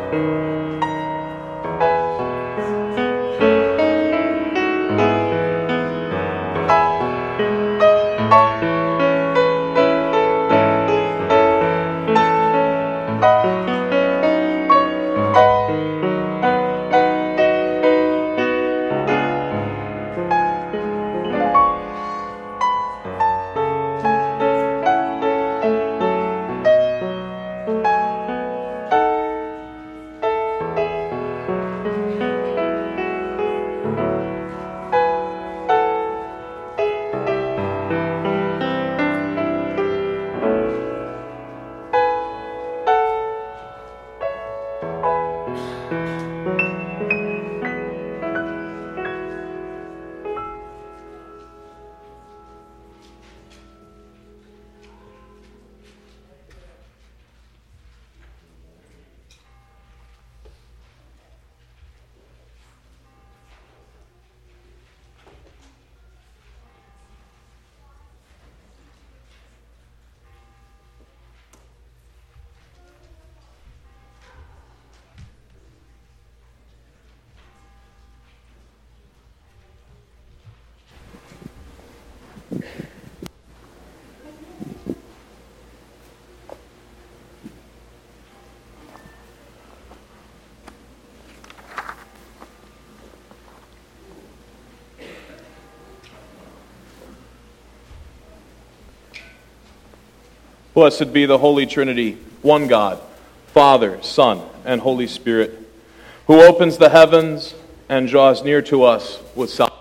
Blessed be the Holy Trinity, one God, Father, Son, and Holy Spirit, who opens the heavens and draws near to us with salvation.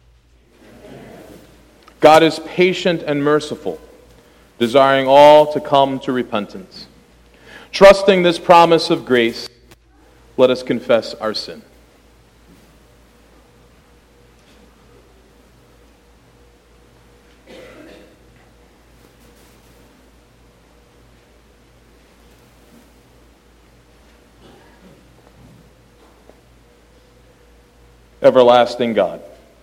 God is patient and merciful, desiring all to come to repentance. Trusting this promise of grace, let us confess our sin. Everlasting God,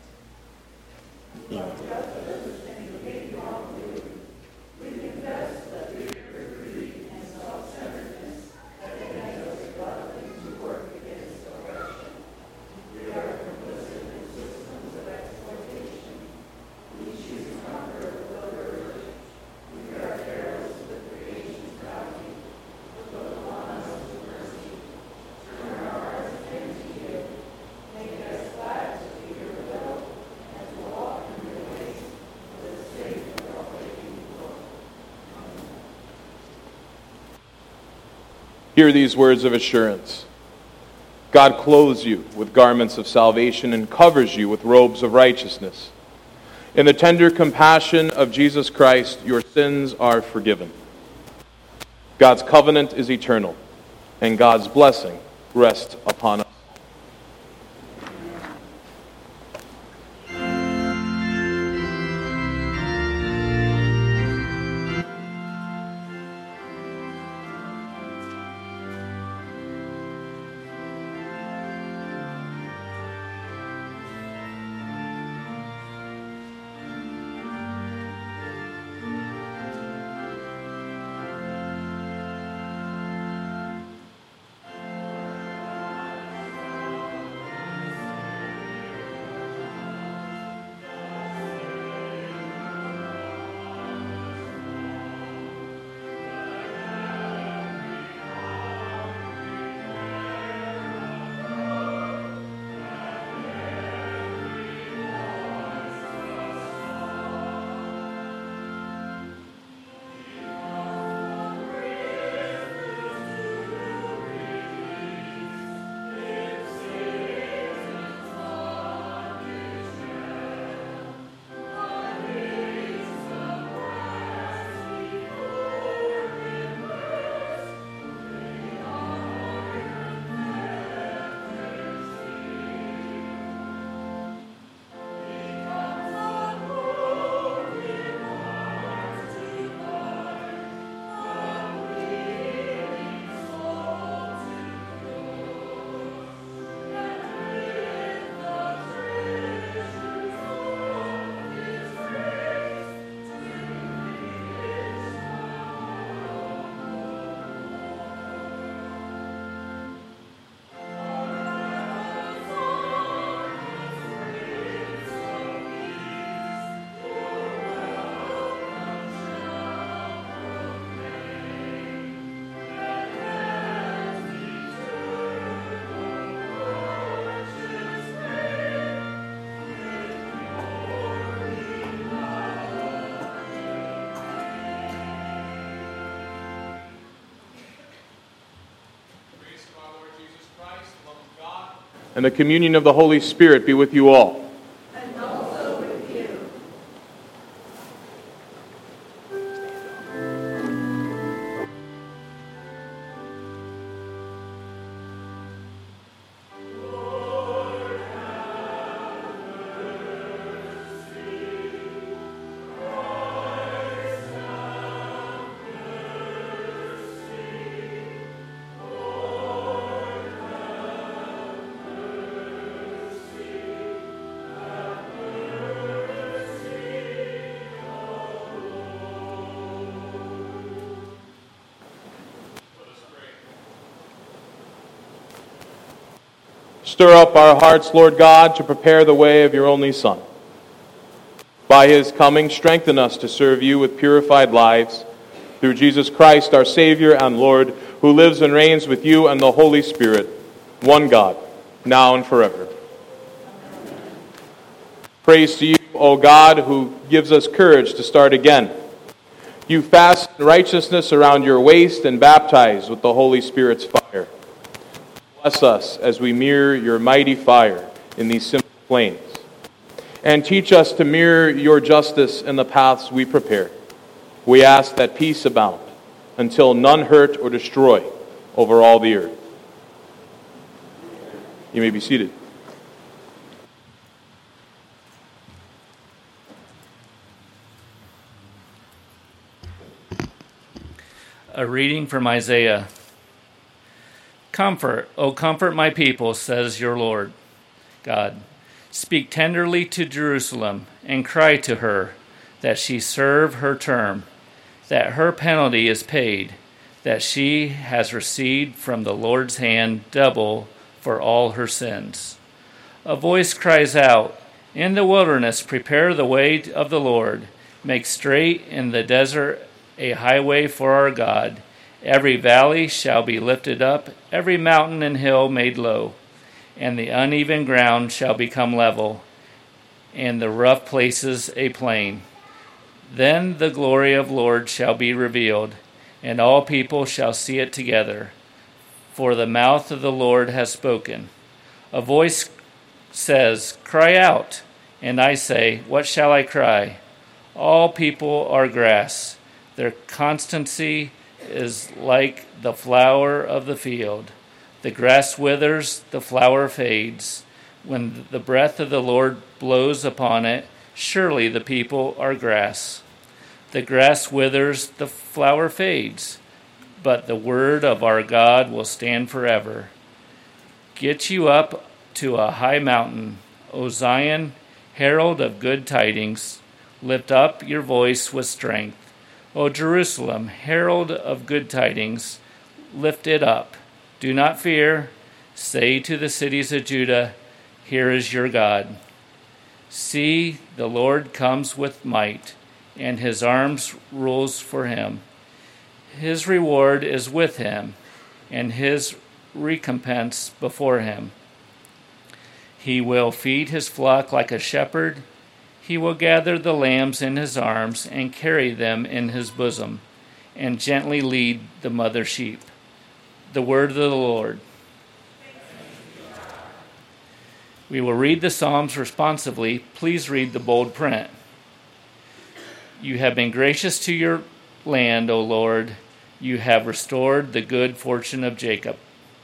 hear these words of assurance. God clothes you with garments of salvation and covers you with robes of righteousness. In the tender compassion of Jesus Christ, your sins are forgiven. God's covenant is eternal, and God's blessing rests upon us. and the communion of the Holy Spirit be with you all. And also with you. Stir up our hearts, Lord God, to prepare the way of your only Son. By his coming, strengthen us to serve you with purified lives. Through Jesus Christ, our Savior and Lord, who lives and reigns with you and the Holy Spirit, one God, now and forever. Praise to you, O God, who gives us courage to start again. You fasten righteousness around your waist and baptize with the Holy Spirit's fire. Bless us as we mirror your mighty fire in these simple flames. And teach us to mirror your justice in the paths we prepare. We ask that peace abound until none hurt or destroy over all the earth. You may be seated. A reading from Isaiah. Comfort, O comfort my people, says your Lord God. Speak tenderly to Jerusalem and cry to her that she serve her term, that her penalty is paid, that she has received from the Lord's hand double for all her sins. A voice cries out, in the wilderness prepare the way of the Lord, make straight in the desert a highway for our God. Every valley shall be lifted up, every mountain and hill made low, and the uneven ground shall become level, and the rough places a plain. Then the glory of the Lord shall be revealed, and all people shall see it together. For the mouth of the Lord has spoken. A voice says, cry out, and I say, what shall I cry? All people are grass. Their constancy is like the flower of the field. The grass withers, the flower fades. When the breath of the Lord blows upon it, surely the people are grass. The grass withers, the flower fades, but the word of our God will stand forever. Get you up to a high mountain, O Zion, herald of good tidings. Lift up your voice with strength. O Jerusalem, herald of good tidings, lift it up. Do not fear. Say to the cities of Judah, here is your God. See, the Lord comes with might, and his arms rules for him. His reward is with him, and his recompense before him. He will feed his flock like a shepherd. He will gather the lambs in his arms and carry them in his bosom, and gently lead the mother sheep. The word of the Lord. We will read the Psalms responsively. Please read the bold print. You have been gracious to your land, O Lord. You have restored the good fortune of Jacob.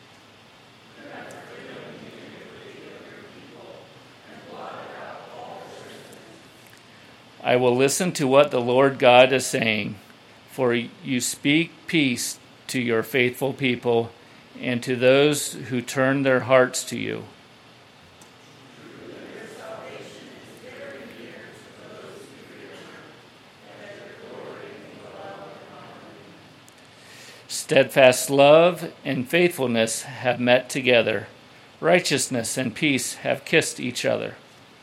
I will listen to what the Lord God is saying, for you speak peace to your faithful people and to those who turn their hearts to you. Steadfast love and faithfulness have met together. Righteousness and peace have kissed each other.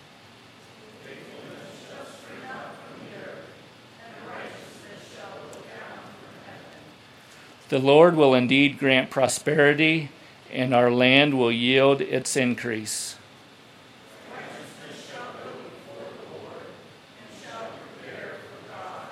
The Lord will indeed grant prosperity, and our land will yield its increase. Righteousness shall go before the Lord, and shall prepare for God.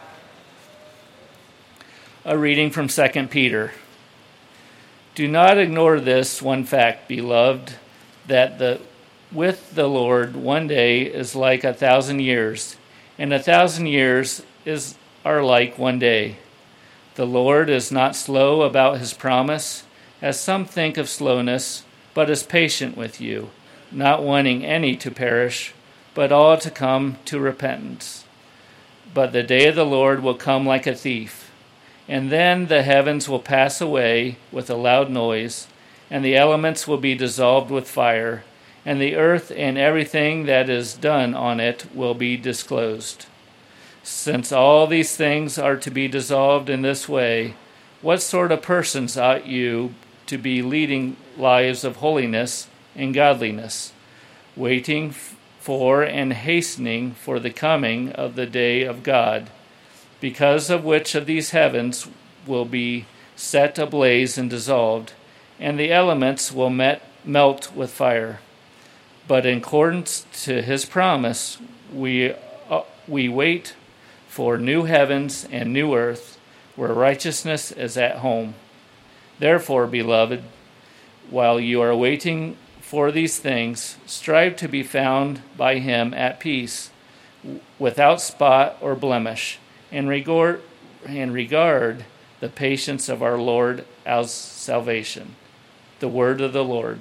A reading from 2 Peter. Do not ignore this one fact, beloved. that with the Lord 1 day is like 1,000 years, and 1,000 years are like 1 day. The Lord is not slow about his promise, as some think of slowness, but is patient with you, not wanting any to perish, but all to come to repentance. But the day of the Lord will come like a thief, and then the heavens will pass away with a loud noise, and the elements will be dissolved with fire, and the earth and everything that is done on it will be disclosed. Since all these things are to be dissolved in this way, what sort of persons ought you to be leading lives of holiness and godliness, waiting for and hastening for the coming of the day of God, because of which of these heavens will be set ablaze and dissolved, and the elements will melt with fire. But in accordance to his promise, we wait for new heavens and new earth, where righteousness is at home. Therefore, beloved, while you are waiting for these things, strive to be found by him at peace, without spot or blemish, and regard the patience of our Lord as salvation. The word of the Lord.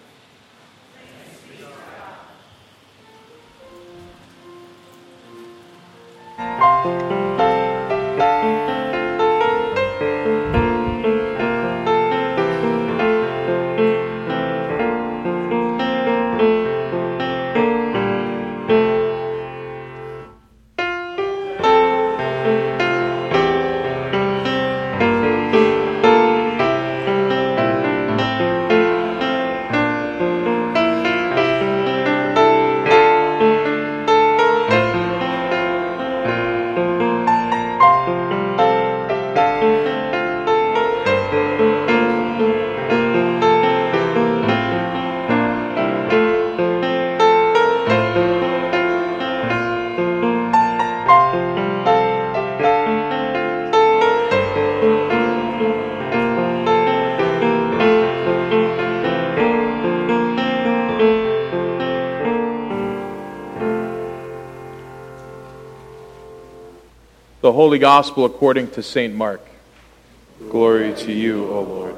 The Holy Gospel according to St. Mark. Glory to you, O Lord.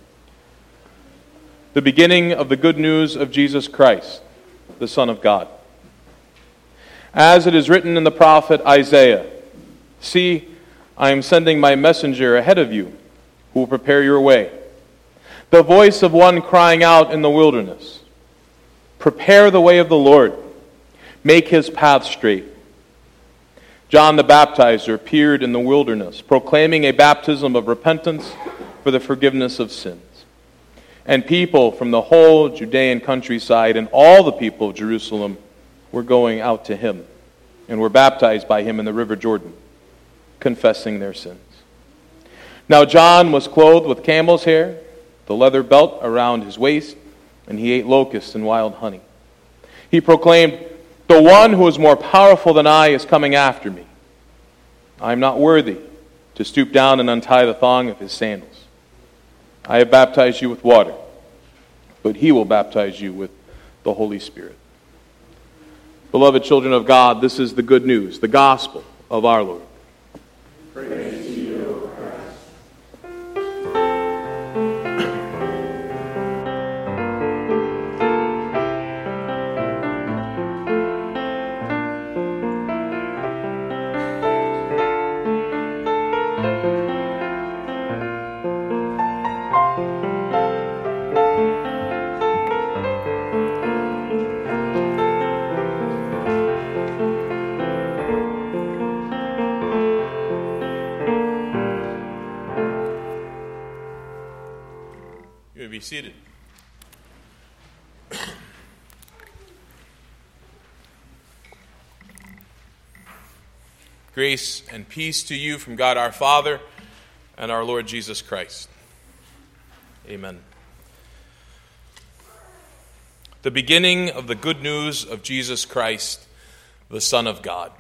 The beginning of the good news of Jesus Christ, the Son of God. As it is written in the prophet Isaiah, "See, I am sending my messenger ahead of you, who will prepare your way. The voice of one crying out in the wilderness, prepare the way of the Lord, make his path straight." John the Baptizer appeared in the wilderness, proclaiming a baptism of repentance for the forgiveness of sins. And people from the whole Judean countryside and all the people of Jerusalem were going out to him and were baptized by him in the river Jordan, confessing their sins. Now John was clothed with camel's hair, the leather belt around his waist, and he ate locusts and wild honey. He proclaimed, "The one who is more powerful than I is coming after me. I am not worthy to stoop down and untie the thong of his sandals. I have baptized you with water, but he will baptize you with the Holy Spirit." Beloved children of God, this is the good news, the gospel of our Lord. Praise to you, O Christ. Be seated. Grace and peace to you from God our Father and our Lord Jesus Christ. Amen. The beginning of the good news of Jesus Christ, the Son of God.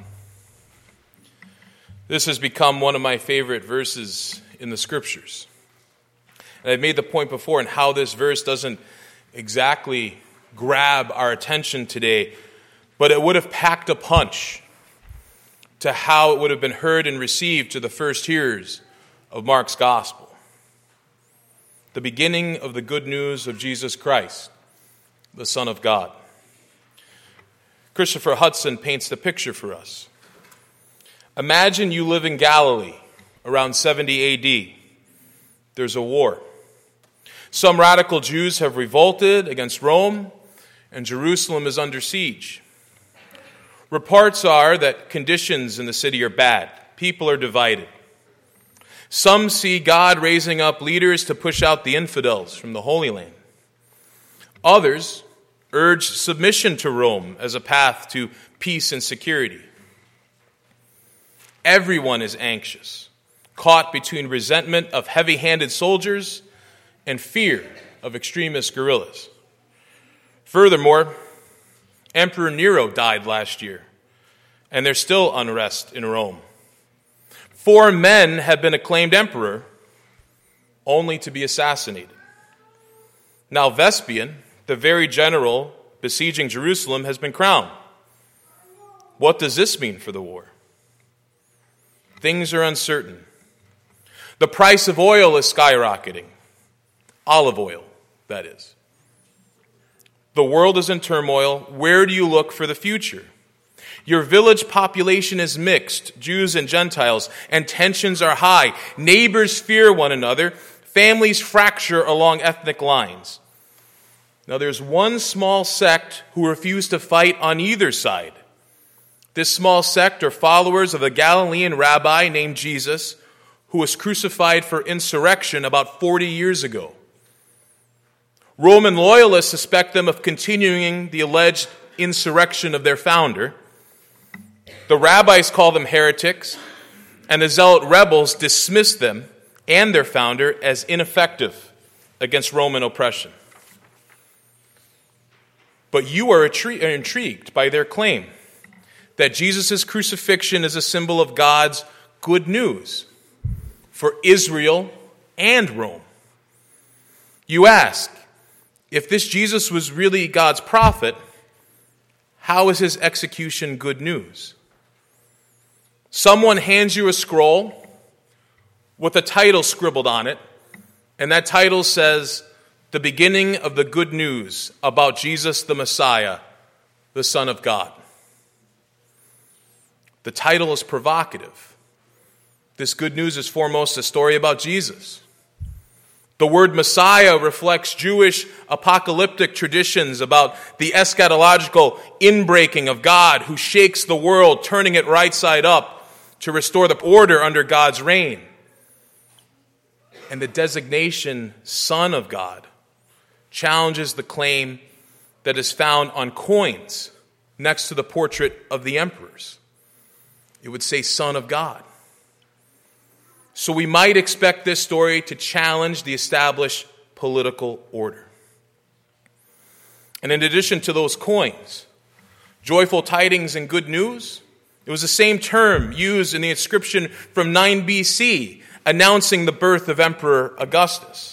This has become one of my favorite verses in the Scriptures. And I've made the point before in how this verse doesn't exactly grab our attention today, but it would have packed a punch to how it would have been heard and received to the first hearers of Mark's gospel. The beginning of the good news of Jesus Christ, the Son of God. Christopher Hudson paints the picture for us. Imagine you live in Galilee around 70 A.D. There's a war. Some radical Jews have revolted against Rome, and Jerusalem is under siege. Reports are that conditions in the city are bad. People are divided. Some see God raising up leaders to push out the infidels from the Holy Land. Others urge submission to Rome as a path to peace and security. Everyone is anxious, caught between resentment of heavy-handed soldiers and fear of extremist guerrillas. Furthermore, Emperor Nero died last year, and there's still unrest in Rome. 4 men have been acclaimed emperor, only to be assassinated. Now Vespasian, the very general besieging Jerusalem, has been crowned. What does this mean for the war? Things are uncertain. The price of oil is skyrocketing. Olive oil, that is. The world is in turmoil. Where do you look for the future? Your village population is mixed, Jews and Gentiles, and tensions are high. Neighbors fear one another. Families fracture along ethnic lines. Now there's one small sect who refuse to fight on either side. This small sect are followers of a Galilean rabbi named Jesus, who was crucified for insurrection about 40 years ago. Roman loyalists suspect them of continuing the alleged insurrection of their founder. The rabbis call them heretics, and the zealot rebels dismiss them and their founder as ineffective against Roman oppression. But you are intrigued by their claim that Jesus' crucifixion is a symbol of God's good news for Israel and Rome. You ask, if this Jesus was really God's prophet, how is his execution good news? Someone hands you a scroll with a title scribbled on it, and that title says, "The beginning of the good news about Jesus the Messiah, the Son of God." The title is provocative. This good news is foremost a story about Jesus. The word Messiah reflects Jewish apocalyptic traditions about the eschatological inbreaking of God who shakes the world, turning it right side up to restore the order under God's reign. And the designation Son of God challenges the claim that is found on coins next to the portrait of the emperors. It would say Son of God. So we might expect this story to challenge the established political order. And in addition to those coins, joyful tidings and good news, it was the same term used in the inscription from 9 BC, announcing the birth of Emperor Augustus.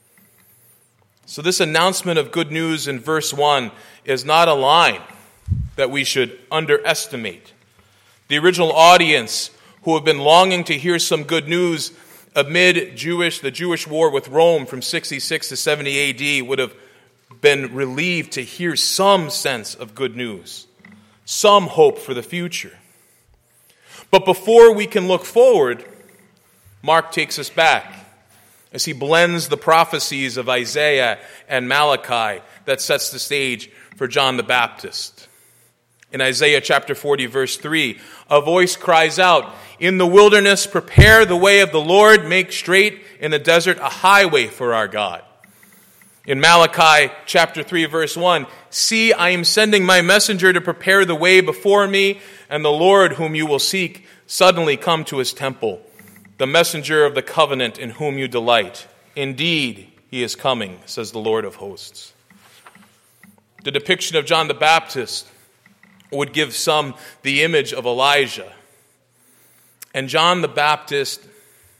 So this announcement of good news in verse 1 is not a line that we should underestimate. The original audience, who have been longing to hear some good news amid the Jewish war with Rome from 66 to 70 AD, would have been relieved to hear some sense of good news, some hope for the future. But before we can look forward, Mark takes us back as he blends the prophecies of Isaiah and Malachi that sets the stage for John the Baptist. In Isaiah chapter 40, verse 3, a voice cries out, "In the wilderness, prepare the way of the Lord, make straight in the desert a highway for our God." In Malachi chapter 3, verse 1, "See, I am sending my messenger to prepare the way before me, and the Lord whom you will seek suddenly come to his temple, the messenger of the covenant in whom you delight. Indeed, he is coming, says the Lord of hosts." The depiction of John the Baptist would give some the image of Elijah. And John the Baptist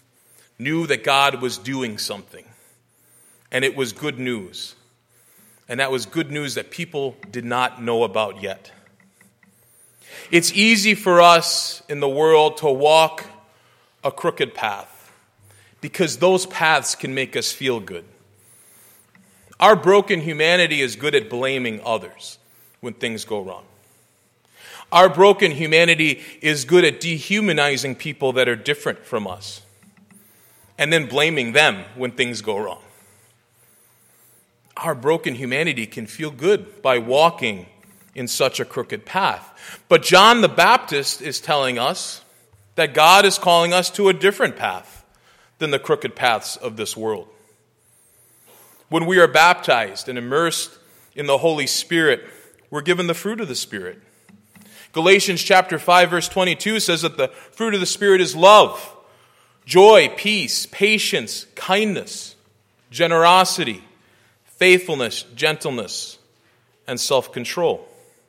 knew that God was doing something, and it was good news. and that was good news that people did not know about yet. It's easy for us in the world to walk a crooked path because those paths can make us feel good. Our broken humanity is good at blaming others when things go wrong. Our broken humanity is good at dehumanizing people that are different from us and then blaming them when things go wrong. Our broken humanity can feel good by walking in such a crooked path. But John the Baptist is telling us that God is calling us to a different path than the crooked paths of this world. When we are baptized and immersed in the Holy Spirit, we're given the fruit of the Spirit. Galatians chapter 5, verse 22 says that the fruit of the Spirit is love, joy, peace, patience, kindness, generosity, faithfulness, gentleness, and self-control.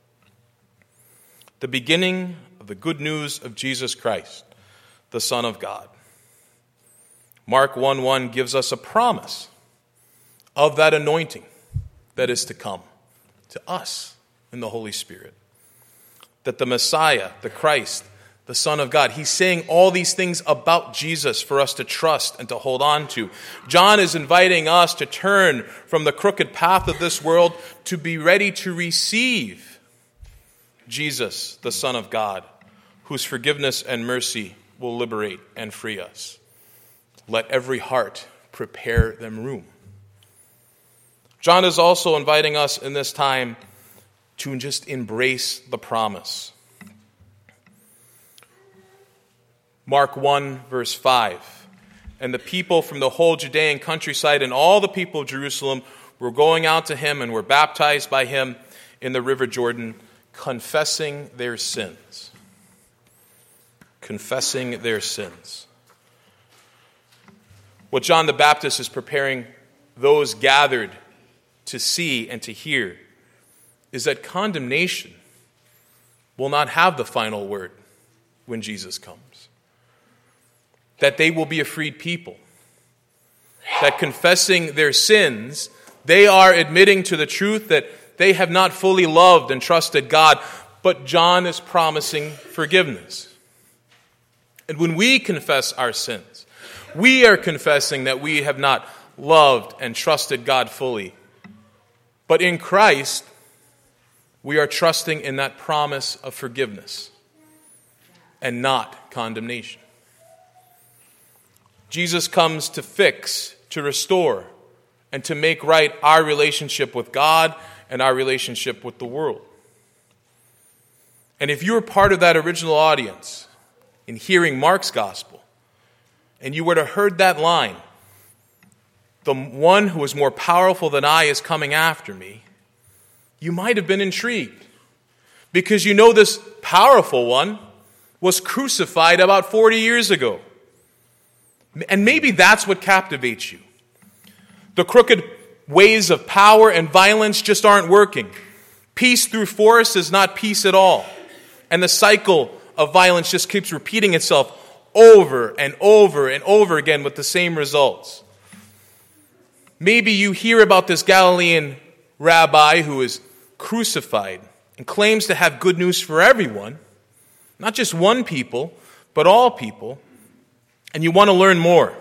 The beginning of the good news of Jesus Christ, the Son of God. Mark 1:1 gives us a promise of that anointing that is to come to us in the Holy Spirit. That the Messiah, the Christ, the Son of God, he's saying all these things about Jesus for us to trust and to hold on to. John is inviting us to turn from the crooked path of this world to be ready to receive Jesus, the Son of God, whose forgiveness and mercy will liberate and free us. Let every heart prepare them room. John is also inviting us in this time to just embrace the promise. Mark 1, verse 5. And the people from the whole Judean countryside and all the people of Jerusalem were going out to him and were baptized by him in the river Jordan, confessing their sins. Confessing their sins. What John the Baptist is preparing those gathered to see and to hear is that condemnation will not have the final word when Jesus comes. That they will be a freed people. That confessing their sins, they are admitting to the truth that they have not fully loved and trusted God, but John is promising forgiveness. And when we confess our sins, we are confessing that we have not loved and trusted God fully. But in Christ, we are trusting in that promise of forgiveness and not condemnation. Jesus comes to fix, to restore, and to make right our relationship with God and our relationship with the world. And if you were part of that original audience in hearing Mark's gospel, and you would have heard that line, the one who is more powerful than I is coming after me, you might have been intrigued. Because you know this powerful one was crucified about 40 years ago. And maybe that's what captivates you. The crooked ways of power and violence just aren't working. Peace through force is not peace at all. And the cycle of violence just keeps repeating itself over and over and over again with the same results. Maybe you hear about this Galilean rabbi who is crucified and claims to have good news for everyone, not just one people, but all people, and you want to learn more.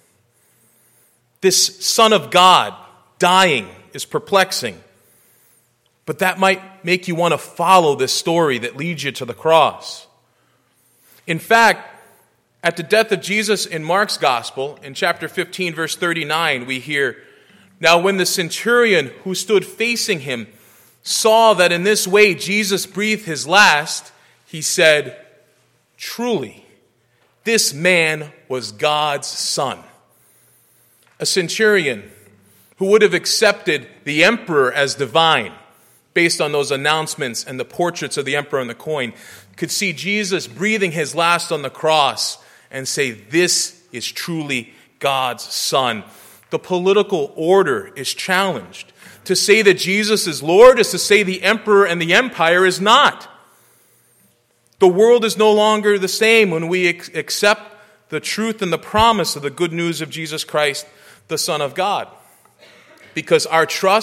This Son of God dying is perplexing, but that might make you want to follow this story that leads you to the cross. In fact, at the death of Jesus in Mark's gospel, in chapter 15, verse 39, we hear, "Now when the centurion who stood facing him saw that in this way Jesus breathed his last, he said, 'Truly, this man was God's Son.'" A centurion who would have accepted the emperor as divine, based on those announcements and the portraits of the emperor on the coin, could see Jesus breathing his last on the cross and say, "This is truly God's Son." The political order is challenged. To say that Jesus is Lord is to say the emperor and the empire is not. The world is no longer the same when we accept the truth and the promise of the good news of Jesus Christ, the Son of God. Because our trust,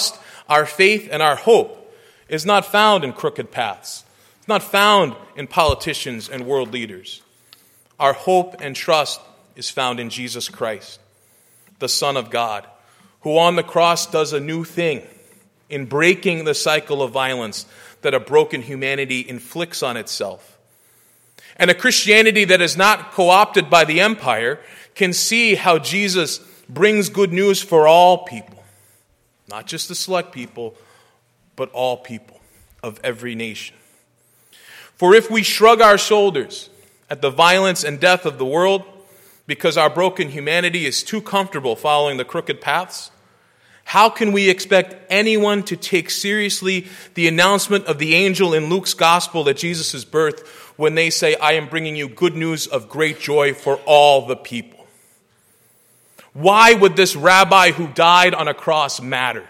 Our faith and our hope is not found in crooked paths. It's not found in politicians and world leaders. Our hope and trust is found in Jesus Christ, the Son of God, who on the cross does a new thing in breaking the cycle of violence that a broken humanity inflicts on itself. And a Christianity that is not co-opted by the empire can see how Jesus brings good news for all people. Not just the select people, but all people of every nation. For if we shrug our shoulders at the violence and death of the world because our broken humanity is too comfortable following the crooked paths, how can we expect anyone to take seriously the announcement of the angel in Luke's gospel at Jesus' birth when they say, I am bringing you good news of great joy for all the people? Why would this rabbi who died on a cross matter?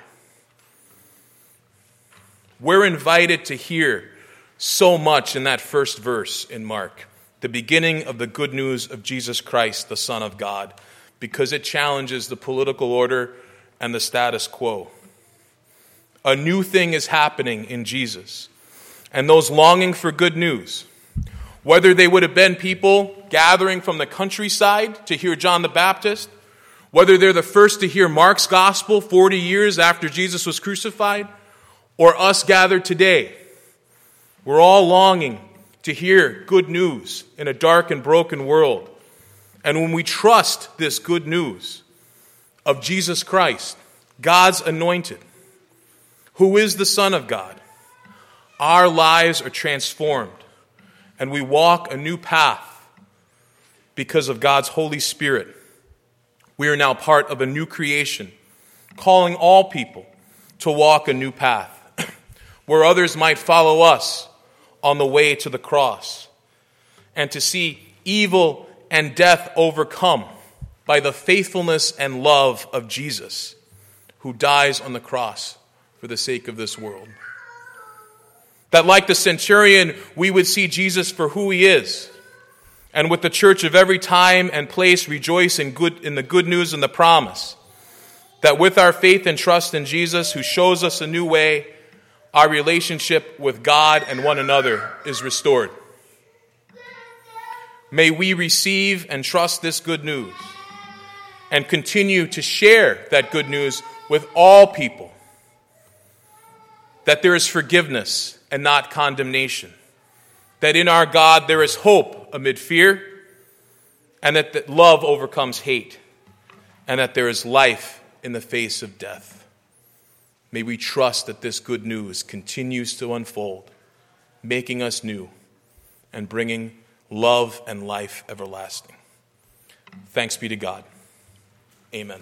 We're invited to hear so much in that first verse in Mark, the beginning of the good news of Jesus Christ, the Son of God, because it challenges the political order and the status quo. A new thing is happening in Jesus. And those longing for good news, whether they would have been people gathering from the countryside to hear John the Baptist, whether they're the first to hear Mark's gospel 40 years after Jesus was crucified, or us gathered today, we're all longing to hear good news in a dark and broken world. And when we trust this good news of Jesus Christ, God's anointed, who is the Son of God, our lives are transformed and we walk a new path because of God's Holy Spirit. We are now part of a new creation, calling all people to walk a new path where others might follow us on the way to the cross and to see evil and death overcome by the faithfulness and love of Jesus, who dies on the cross for the sake of this world. That like the centurion, we would see Jesus for who he is, and with the church of every time and place rejoice in the good news and the promise that with our faith and trust in Jesus, who shows us a new way, our relationship with God and one another is restored. May we receive and trust this good news and continue to share that good news with all people, that there is forgiveness and not condemnation, that in our God there is hope amid fear, and that love overcomes hate, and that there is life in the face of death. May we trust that this good news continues to unfold, making us new and bringing love and life everlasting. Thanks be to God. Amen.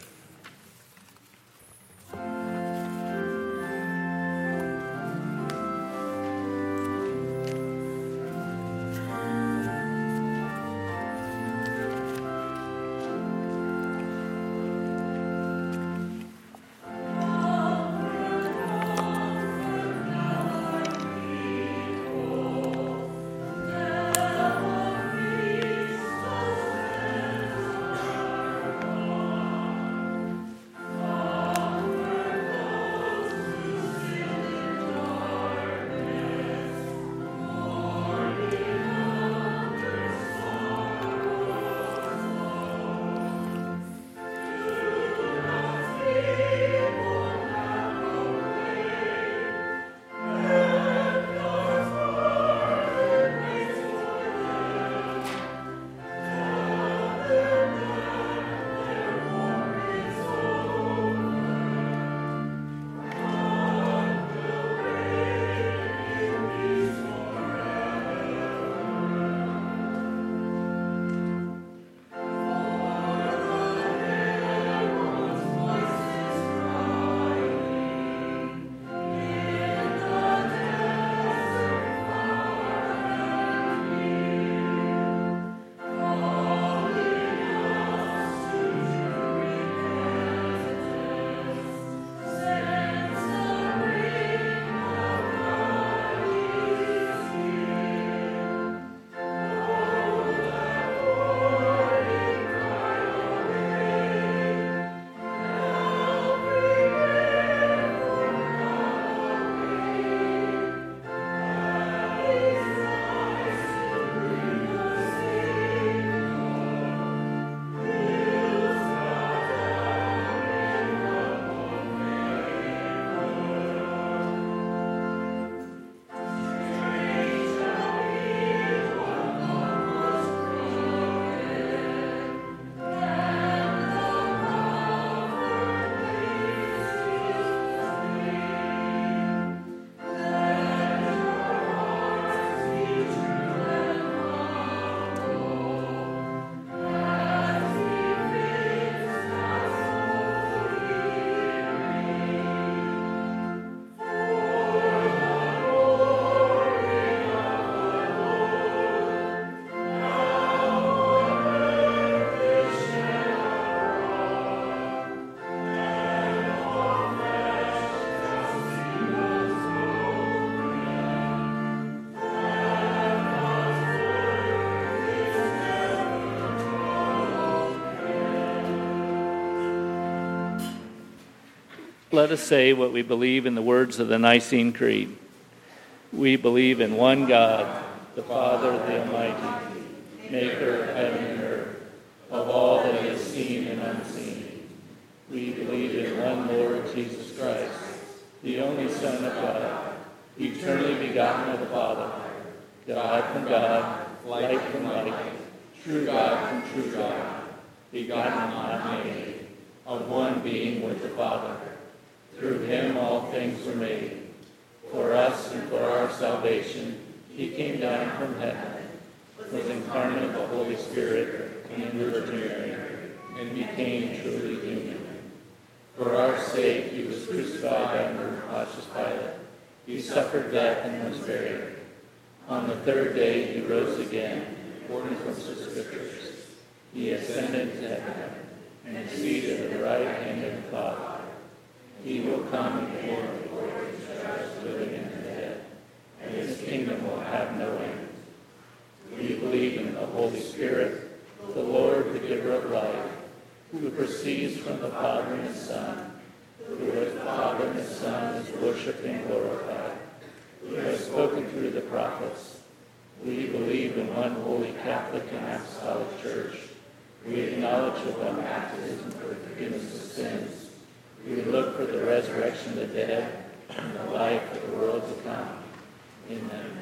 let us say what we believe in the words of the Nicene Creed. We believe in one God, the Father, the Almighty, maker of heaven and earth, of all that is seen and unseen. We believe in one Lord Jesus Christ, the only Son of God, eternally begotten of the Father, God from God, light from light, true God from true God, begotten and not made, of one being with the Father. Through him all things were made. For us and for our salvation, he came down from heaven, was incarnate of the Holy Spirit and the Virgin Mary, and became truly human. For our sake he was crucified under Pontius Pilate. He suffered death and was buried. On the third day he rose again, according to the Scriptures. He ascended to heaven, and is seated at the right hand of the Father. He will come again to judge the living and the dead, and his kingdom will have no end. We believe in the Holy Spirit, the Lord, the giver of life, who proceeds from the Father and His Son, who as the Father and His Son is worshipped and glorified, who has spoken through the prophets. We believe in one holy Catholic and Apostolic Church. We acknowledge of one baptism for the forgiveness of sins. We look for the resurrection of the dead and the life of the world to come. Amen.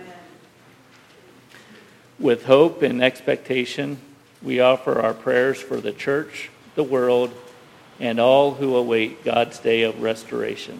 With hope and expectation, we offer our prayers for the church, the world, and all who await God's day of restoration.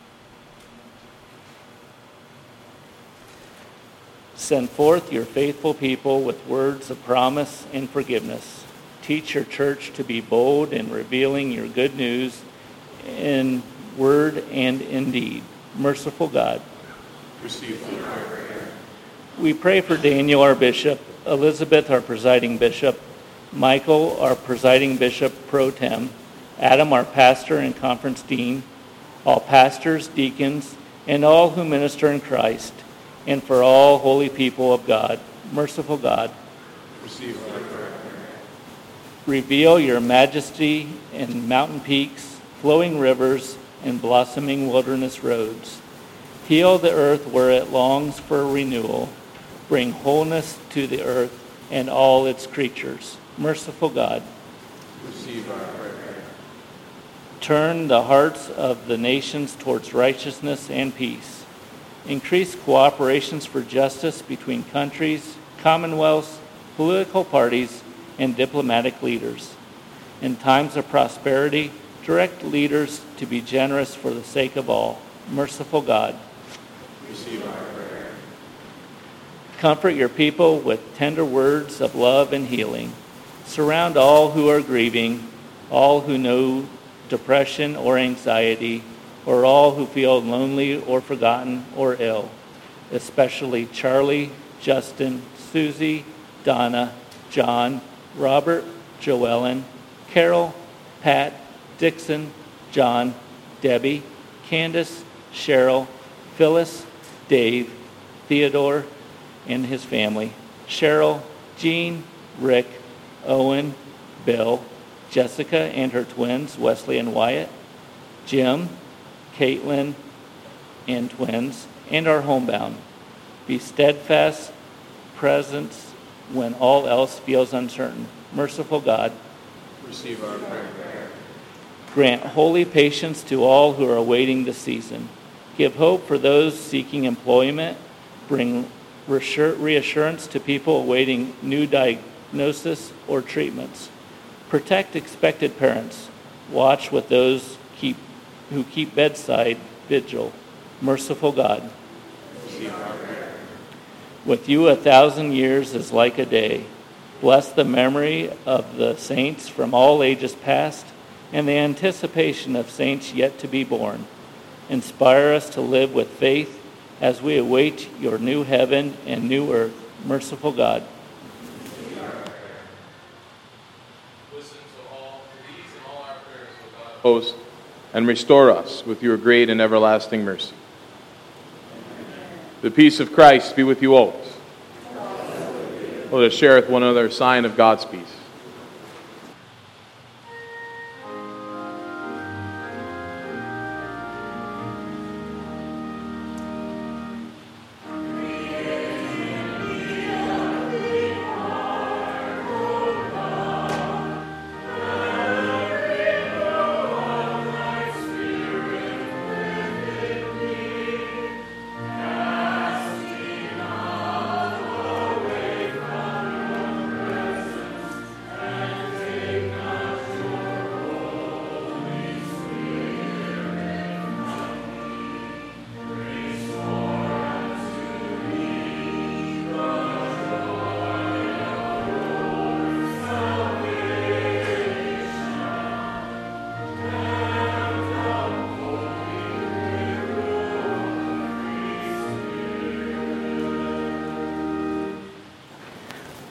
Send forth your faithful people with words of promise and forgiveness. Teach your church to be bold in revealing your good news in word and in deed. Merciful God, Receive our prayer. we pray for Daniel, our bishop, Elizabeth, our presiding bishop, Michael, our presiding bishop pro tem, Adam, our pastor and conference dean, all pastors, deacons, and all who minister in Christ, and for all holy people of God. Merciful God, Receive our prayer. reveal your majesty in mountain peaks, flowing rivers, and blossoming wilderness roads. Heal the earth where it longs for renewal. Bring wholeness to the earth and all its creatures. Merciful God, Receive our prayer. turn the hearts of the nations towards righteousness and peace. Increase cooperations for justice between countries, commonwealths, political parties, and diplomatic leaders. In times of prosperity, direct leaders to be generous for the sake of all. Merciful God, Receive our prayer. comfort your people with tender words of love and healing. Surround all who are grieving, all who know depression or anxiety, or all who feel lonely or forgotten or ill, especially Charlie, Justin, Susie, Donna, John, Robert, Joellen, Carol, Pat, Dixon, John, Debbie, Candace, Cheryl, Phyllis, Dave, Theodore, and his family, Cheryl, Jean, Rick, Owen, Bill, Jessica and her twins, Wesley and Wyatt, Jim, Caitlin, and twins, and our homebound. Be steadfast presence when all else feels uncertain. Merciful God, Receive our prayer. grant holy patience to all who are awaiting the season. Give hope for those seeking employment. Bring reassurance to people awaiting new diagnosis or treatments. Protect expected parents. Watch with those who keep bedside vigil. Merciful God, Receive our prayer. with you 1,000 years is like a day. Bless the memory of the saints from all ages past and the anticipation of saints yet to be born. Inspire us to live with faith as we await your new heaven and new earth. Merciful God, Listen to these and all our prayers, O God. Host, and restore us with your great and everlasting mercy. The peace of Christ be with you always. Let us share with one another a sign of God's peace.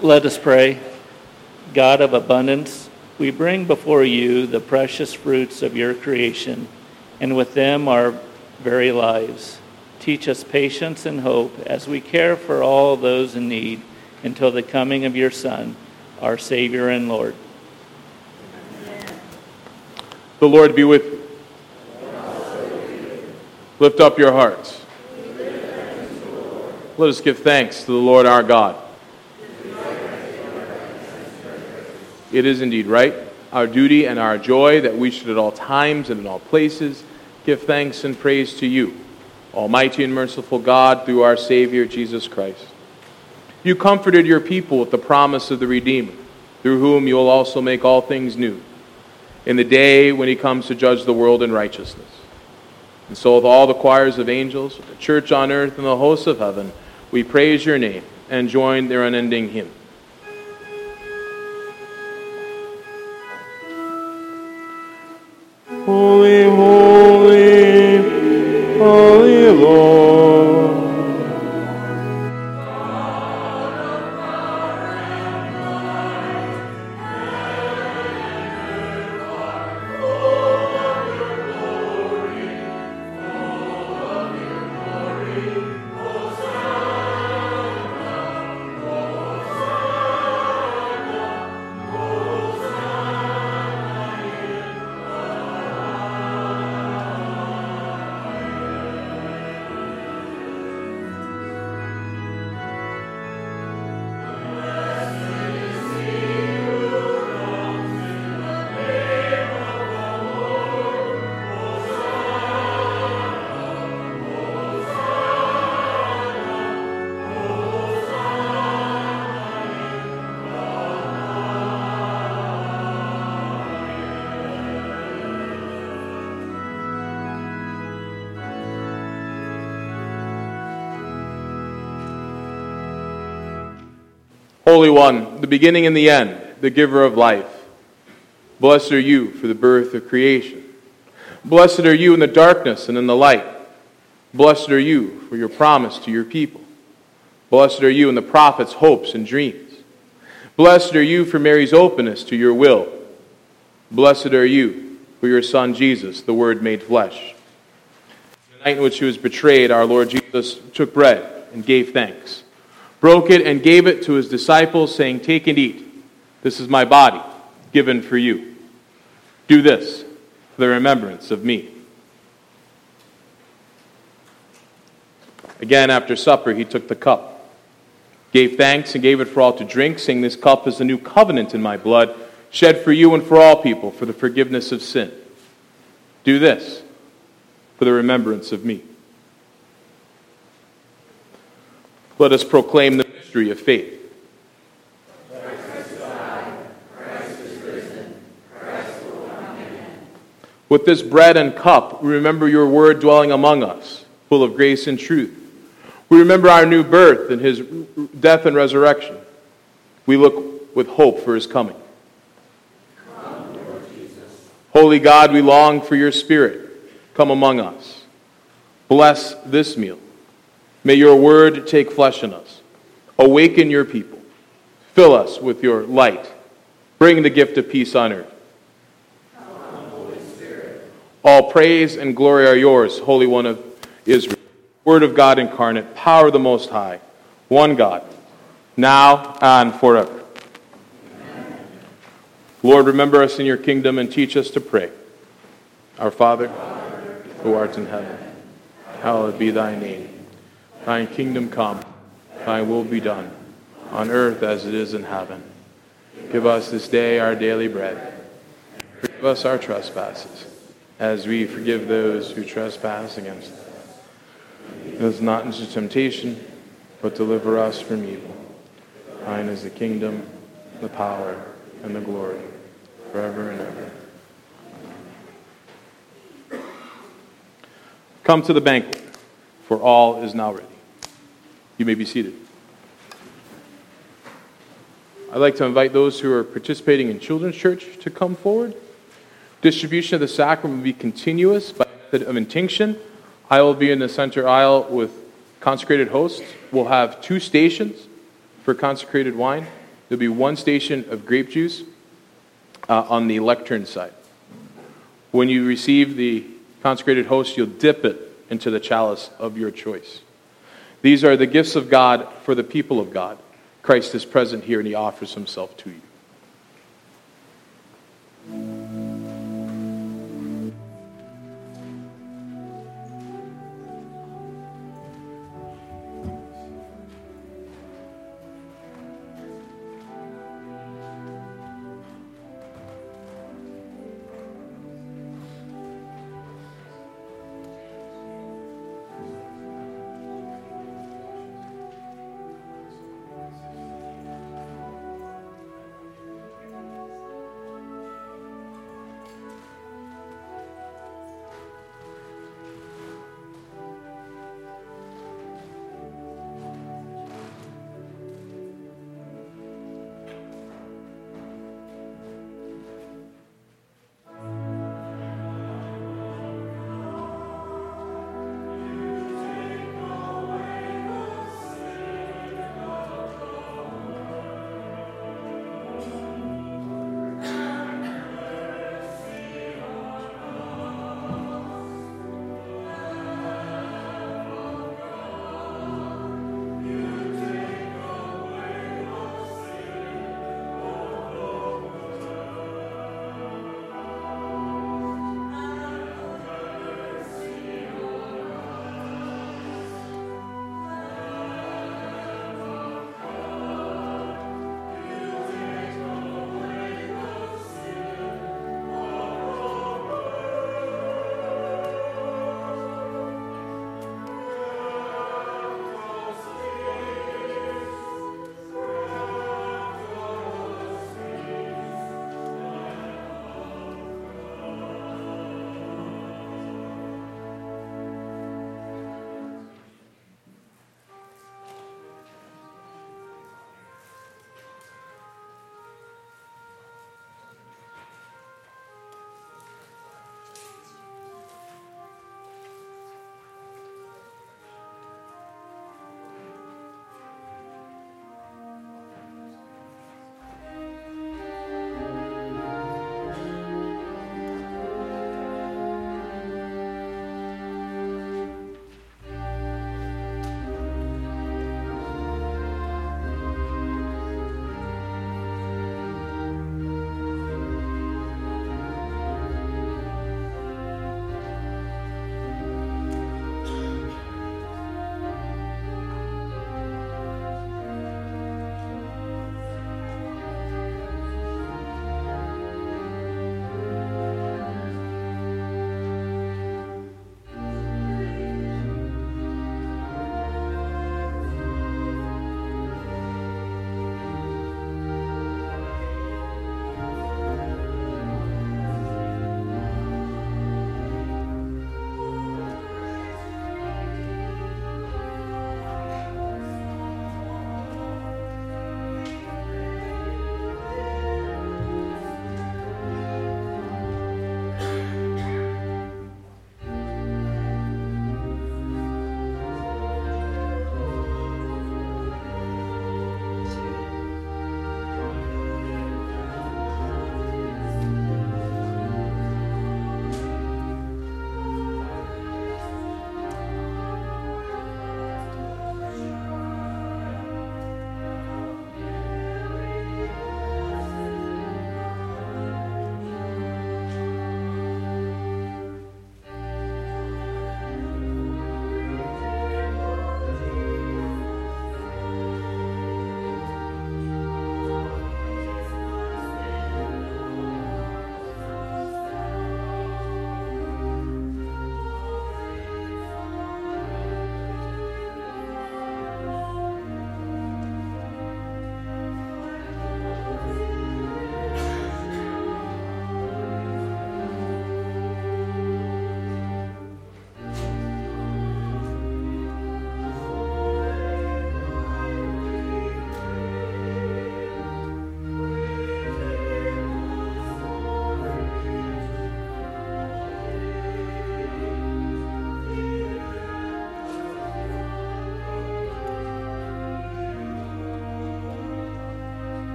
Let us pray. God of abundance, we bring before you the precious fruits of your creation, and with them our very lives. Teach us patience and hope as we care for all those in need until the coming of your Son, our Savior and Lord. The Lord be with you. Lift up your hearts. Let us give thanks to the Lord our God. It is indeed right, our duty and our joy, that we should at all times and in all places give thanks and praise to you, Almighty and merciful God, through our Savior Jesus Christ. You comforted your people with the promise of the Redeemer, through whom you will also make all things new, in the day when he comes to judge the world in righteousness. And so with all the choirs of angels, with the church on earth and the hosts of heaven, we praise your name and join their unending hymn. Holy, holy, holy Lord. Holy One, the beginning and the end, the giver of life, blessed are you for the birth of creation. Blessed are you in the darkness and in the light. Blessed are you for your promise to your people. Blessed are you in the prophet's hopes and dreams. Blessed are you for Mary's openness to your will. Blessed are you for your Son Jesus, the Word made flesh. The night in which he was betrayed, our Lord Jesus took bread and gave thanks, broke it and gave it to his disciples, saying, "Take and eat. This is my body, given for you. Do this for the remembrance of me." Again, after supper, he took the cup, gave thanks, and gave it for all to drink, saying, "This cup is the new covenant in my blood, shed for you and for all people for the forgiveness of sin. Do this for the remembrance of me." Let us proclaim the mystery of faith. Christ is alive, Christ is risen, Christ will come again. With this bread and cup, we remember your word dwelling among us, full of grace and truth. We remember our new birth and his death and resurrection. We look with hope for his coming. Come, Lord Jesus. Holy God, we long for your Spirit. Come among us. Bless this meal. May your word take flesh in us. Awaken your people. Fill us with your light. Bring the gift of peace on earth. Come, Holy Spirit. All praise and glory are yours, Holy One of Israel. Word of God incarnate, power of the Most High, one God, now and forever. Amen. Lord, remember us in your kingdom and teach us to pray. Our Father, who art in heaven, hallowed be thy name. Thy kingdom come, thy will be done, on earth as it is in heaven. Give us this day our daily bread. Forgive us our trespasses, as we forgive those who trespass against us. Lead us not into temptation, but deliver us from evil. Thine is the kingdom, the power, and the glory, forever and ever. Come to the banquet, for all is now ready. You may be seated. I'd like to invite those who are participating in Children's Church to come forward. Distribution of the sacrament will be continuous by method of intinction. I will be in the center aisle with consecrated hosts. We'll have 2 stations for consecrated wine. There'll be one station of grape juice on the lectern side. When you receive the consecrated host, you'll dip it into the chalice of your choice. These are the gifts of God for the people of God. Christ is present here and he offers himself to you.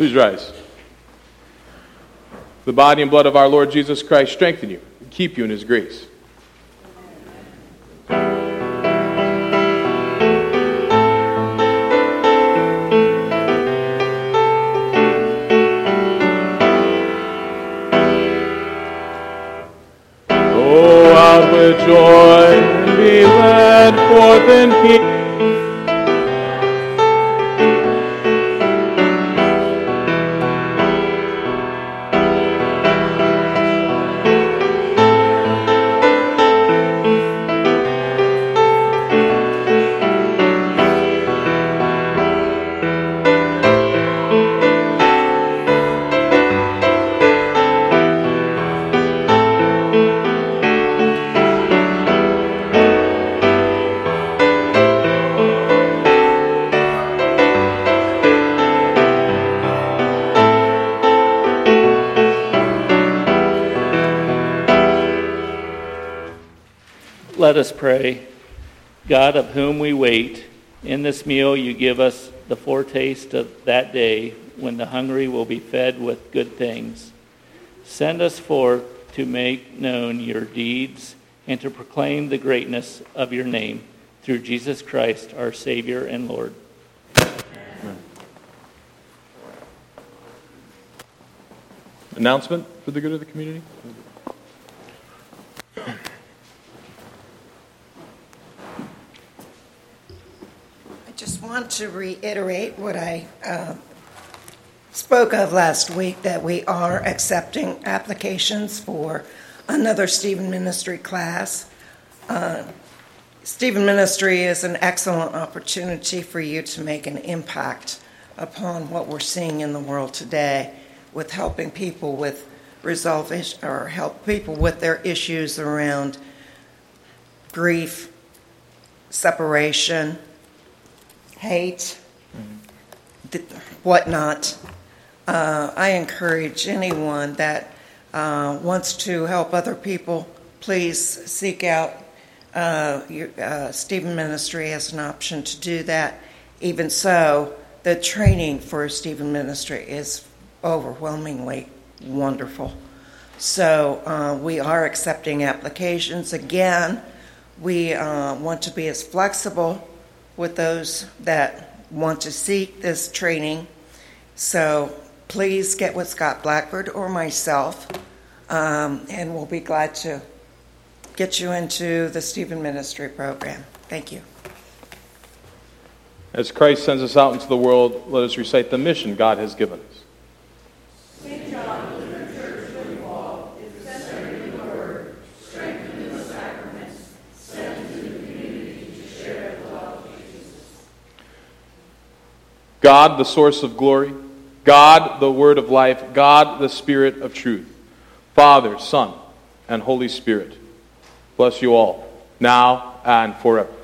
Please rise. The body and blood of our Lord Jesus Christ strengthen you and keep you in his grace. Go out with joy and be led forth in peace. Let us pray. God, of whom we wait, in this meal you give us the foretaste of that day when the hungry will be fed with good things. Send us forth to make known your deeds and to proclaim the greatness of your name through Jesus Christ, our Savior and Lord. Amen. Announcement for the good of the community? I just want to reiterate what I spoke of last week, that we are accepting applications for another Stephen Ministry class. Stephen Ministry is an excellent opportunity for you to make an impact upon what we're seeing in the world today, with helping people with help people with their issues around grief, separation, hate, whatnot. I encourage anyone that wants to help other people, please seek out Stephen Ministry as an option to do that. Even so, the training for Stephen Ministry is overwhelmingly wonderful. So we are accepting applications. Again, we want to be as flexible with those that want to seek this training. So please get with Scott Blackford or myself, and we'll be glad to get you into the Stephen Ministry program. Thank you. As Christ sends us out into the world, let us recite the mission God has given us. St. John Lutheran Church, Windfall, is centered in the Word, strengthened in the sacraments, sent into the community to share the love of Jesus. God, the source of glory, God, the word of life, God, the Spirit of truth, Father, Son, and Holy Spirit, bless you all, now and forever.